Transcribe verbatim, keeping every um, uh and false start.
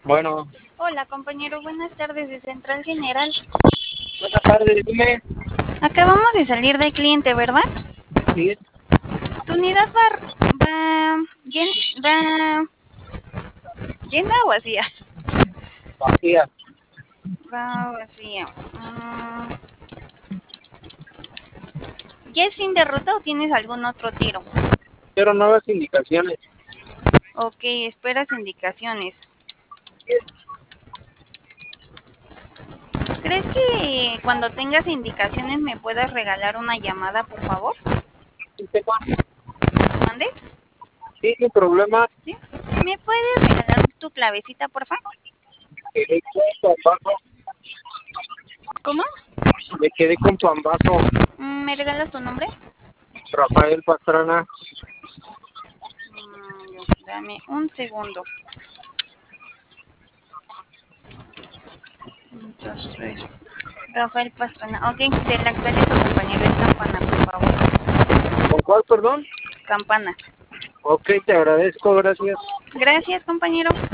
Bueno, Hola, compañero. Buenas tardes de Central General. buenas tardes, dime. Acabamos de salir de cliente, ¿verdad? Sí, ¿Tu unidad va, va, llen- va llena o vacía? vacía. Va vacía. Mm, ¿Ya es fin de ruta o tienes algún otro tiro? Quiero nuevas indicaciones. Ok, esperas indicaciones. ¿Crees que cuando tengas indicaciones me puedas regalar una llamada, por favor? Sí, tengo- ¿Mande? sí, sin problema. ¿Sí? ¿Me puedes regalar tu clavecita, por favor? Me quedé con tu ambazo. ¿Cómo? Me quedé con tu ambazo. Mm, ¿Me regalas tu nombre? Rafael Pastrana. Mm, dame un segundo. Un, dos, tres. Rafael Pastrana. Ok, de la actualizo, compañero. Es Campana, por favor. ¿Con cuál, perdón? Campana. Ok, te agradezco, gracias. Gracias, compañero.